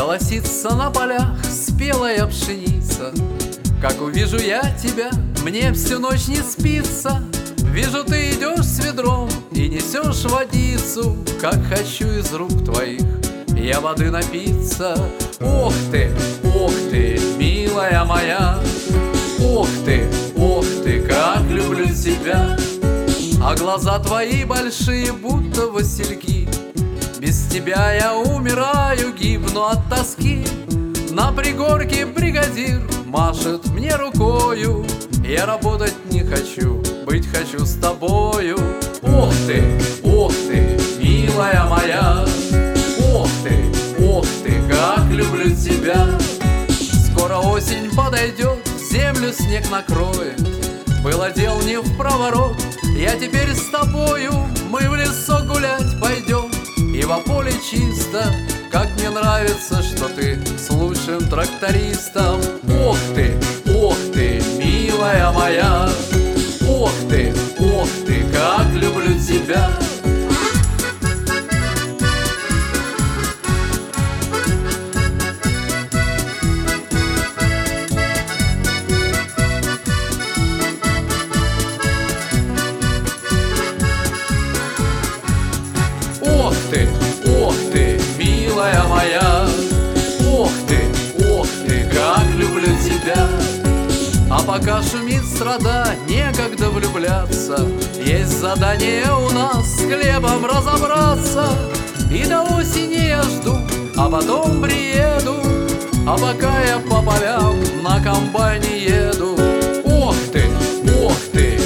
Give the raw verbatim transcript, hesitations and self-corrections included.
Колосится на полях спелая пшеница. Как увижу я тебя, мне всю ночь не спится. Вижу, ты идешь с ведром и несешь водицу. Как хочу из рук твоих я воды напиться. Ох ты, ох ты, милая моя, ох ты, ох ты, как люблю тебя. А глаза твои большие, будто васильки. Без тебя я умираю, гибну от тоски. На пригорке бригадир машет мне рукою. Я работать не хочу, быть хочу с тобою. Ох ты, ох ты, милая моя, ох ты, ох ты, как люблю тебя. Скоро осень подойдет, землю снег накроет. Было дел не в проворот, я теперь с тобою. Мы в лесок гулять пойдем, и во поле чисто. Как мне нравится, что ты с лучшим трактористом. Ох ты, ох ты, милая моя, ох ты, ох ты, как люблю тебя. Ох ты, ох ты, милая моя, ох ты, ох ты, как люблю тебя. А пока шумит страда, некогда влюбляться. Есть задание у нас с хлебом разобраться. И до осени я жду, а потом приеду. А пока я по полям на комбайне еду. Ох ты, ох ты,